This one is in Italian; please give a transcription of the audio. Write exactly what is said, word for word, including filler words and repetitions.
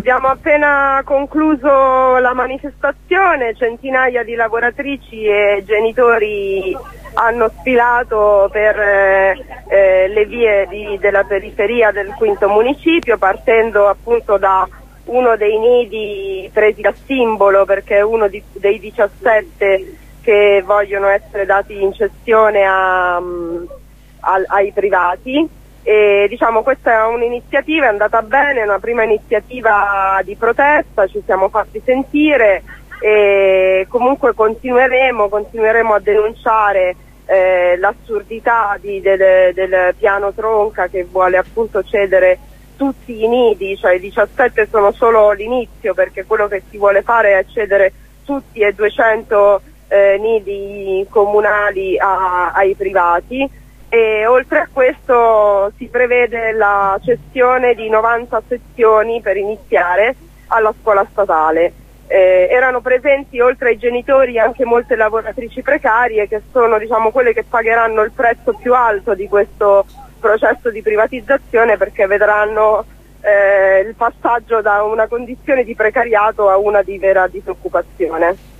Abbiamo appena concluso la manifestazione, centinaia di lavoratrici e genitori hanno sfilato per eh, eh, le vie di, della periferia del quinto municipio, partendo appunto da uno dei nidi presi a simbolo, perché è uno di, dei diciassette che vogliono essere dati in cessione a, a, ai privati. E diciamo questa è un'iniziativa, è andata bene, è una prima iniziativa di protesta, ci siamo fatti sentire e comunque continueremo, continueremo a denunciare eh, l'assurdità di, del, del piano Tronca, che vuole appunto cedere tutti i nidi, cioè i diciassette sono solo l'inizio, perché quello che si vuole fare è cedere tutti e duecento eh, nidi comunali a, ai privati. E oltre a questo si prevede la cessione di novanta sezioni per iniziare alla scuola statale. Eh, erano presenti oltre ai genitori anche molte lavoratrici precarie, che sono diciamo quelle che pagheranno il prezzo più alto di questo processo di privatizzazione, perché vedranno eh, il passaggio da una condizione di precariato a una di vera disoccupazione.